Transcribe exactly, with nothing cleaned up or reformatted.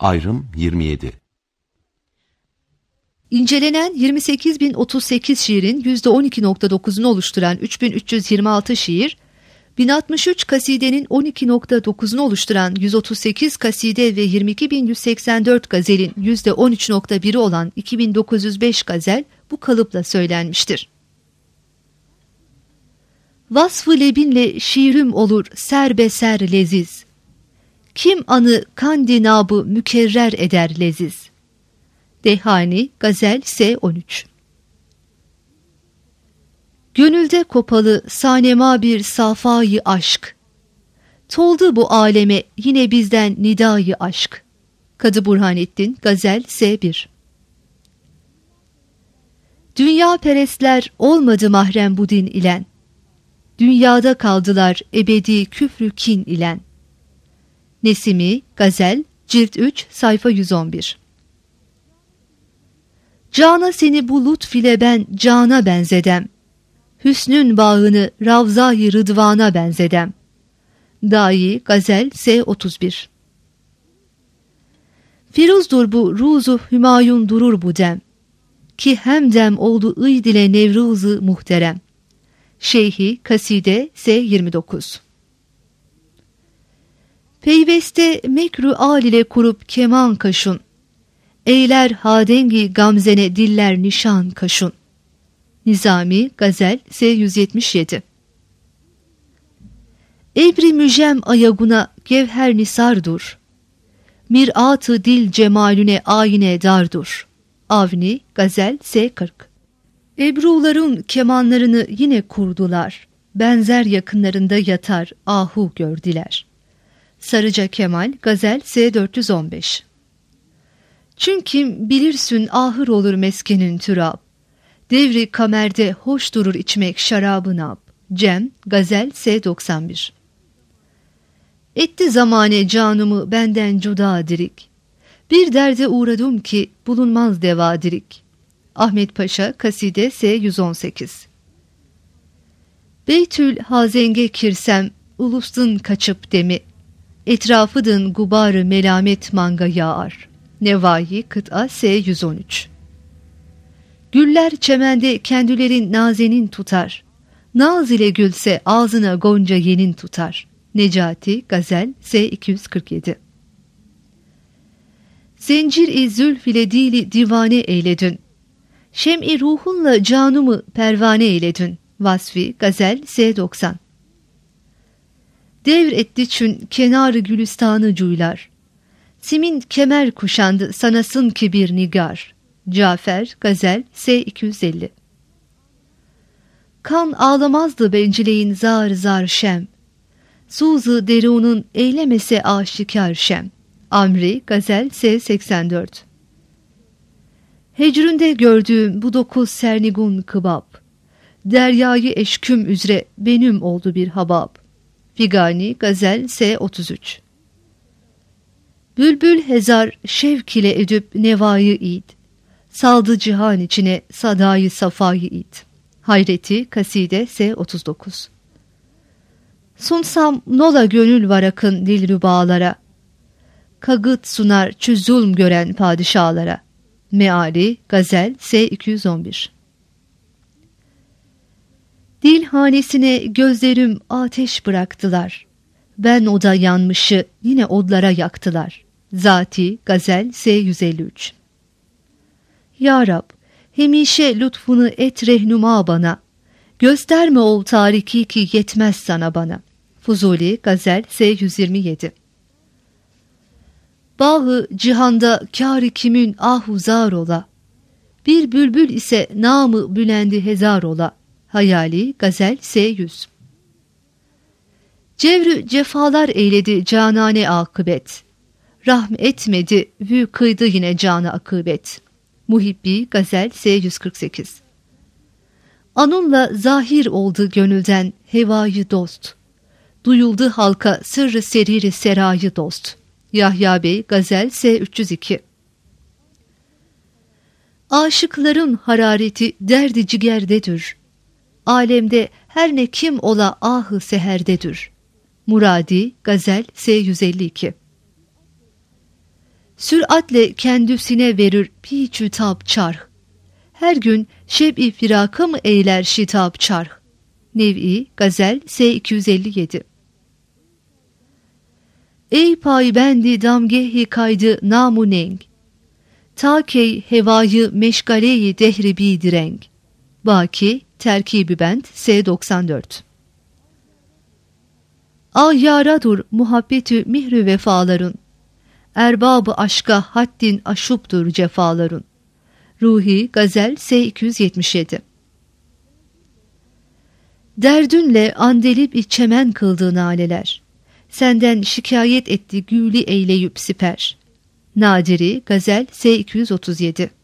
Ayrım yirmi yedi. İncelenen yirmi sekiz bin otuz sekiz şiirin yüzde on iki nokta dokuzunu oluşturan üç bin üç yüz yirmi altı şiir, bin altmış üç kasidenin on iki nokta dokuzunu oluşturan yüz otuz sekiz kaside ve yirmi iki bin yüz seksen dört gazelin yüzde on üç nokta biri olan iki bin dokuz yüz beş gazel bu kalıpla söylenmiştir. Vasfı lebinle şiirim olur serbeser leziz. Kim anı kandinabı mükerrer eder leziz. Dehani, Gazel S on üç. Gönülde kopalı sanema bir safayı aşk. Toldu bu aleme yine bizden nidayı aşk. Kadı Burhanettin, Gazel S bir. Dünya perestler olmadı mahrem bu din ilen. Dünyada kaldılar ebedi küfrü kin ilen. Nesimi, Gazel, Cilt üç, sayfa yüz on bir. Cana seni bu lütf ile ben cana benzedem. Hüsnün bağını Ravza-i Rıdvan'a benzedem. Dahi, Gazel S otuz bir. Firuzdur bu ruzu hümayun durur bu dem. Ki hem dem oldu ıyd ile Nevruz-ı muhterem. Şeyhi, Kaside S yirmi dokuz. Peyveste mekru al ile kurup keman kaşun. Eyler hadengi gamzene diller nişan kaşun. Nizami, Gazel S yüz yetmiş yedi. Ebri müjem ayaguna gevher nisardur. Mirat-ı dil cemalüne ayine dardur. Avni, Gazel S kırk. Ebruların kemanlarını yine kurdular. Benzer yakınlarında yatar ahu gördüler. Sarıca Kemal, Gazel S dört yüz on beş. Çünkü bilirsin ahır olur meskenin türab. Devri kamerde hoş durur içmek şarabı nab. Cem, Gazel S doksan bir. Etti zamane canımı benden cüda dirik. Bir derde uğradım ki bulunmaz deva dirik. Ahmet Paşa, Kaside S yüz on sekiz. Beytül hazenge kirsem ulustun kaçıp demi. Etrafıdın gubarı melamet manga yağar. Nevahi, Kıt'a S yüz on üç. Güller çemende kendilerin nazenin tutar. Naz ile gülse ağzına gonca yenin tutar. Necati, Gazel S iki yüz kırk yedi. Zencir-i zülf ile dili divane eyledin. Şem-i ruhunla canımı pervane eyledin. Vasfi, Gazel S doksan. Devr etti çün kenarı gülistanı cuylar. Simin kemer kuşandı sanasın ki bir nigar. Cafer, Gazel S iki yüz elli. Kan ağlamazdı bencileyin zar zar şem. Suzu derunun eylemese aşikar şem. Amri, Gazel S seksen dört. Hecründe gördüğüm bu dokuz sernigun kıbab. Deryayı eşküm üzere benim oldu bir habab. Figani, Gazel S otuz üç. Bülbül hezar şevk ile edüp nevayı id. Saldı cihan içine sadayı safayı id. Hayreti, Kaside S otuz dokuz. Sunsam nola gönül var akın dilrübalara. Kagıt sunar çüzulm gören padişahlara. Meali, Gazel S iki yüz on bir. Dil hanesine gözlerim ateş bıraktılar. Ben oda yanmışı yine odlara yaktılar. Zati, Gazel S yüz elli üç. Ya Rab, hemişe lütfunu et rehnuma bana. Gösterme ol tariki ki yetmez sana bana. Fuzuli, Gazel S yüz yirmi yedi. Bahı cihanda kâr-ı kimin ahu zar ola. Bir bülbül ise namı bülendi hezar ola. Hayali, Gazel S yüz. Cevrü cefalar eyledi canane akıbet. Rahm etmedi, vü kıydı yine canı akıbet. Muhibbi, Gazel S yüz kırk sekiz. Anunla zahir oldu gönülden hevayı dost. Duyuldu halka sırrı seriri serayı dost. Yahya Bey, Gazel S üç yüz iki. Aşıkların harareti derdi cigerdedir. Alemde her ne kim ola ahı seherdedir. Muradi, Gazel S yüz elli iki. Süratle kendisine verir piçü tab çarh. Her gün şeb-i firaka mı eyler şitab çarh. Nev'i Gazel S iki yüz elli yedi. Ey paybendi damgehi kaydı namuneng. Takey hevayı meşgaleyi dehri bidireng. Baki Terkib-i Bent S doksan dört. Ah yaradur muhabbetü mihrü vefaların. Erbabı aşka haddin aşuptur cefaların. Ruhi Gazel S iki yüz yetmiş yedi. Derdünle andelip içemen kıldığı naleler. Senden şikayet etti gülü eyleyüp siper. Nadiri Gazel S iki yüz otuz yedi.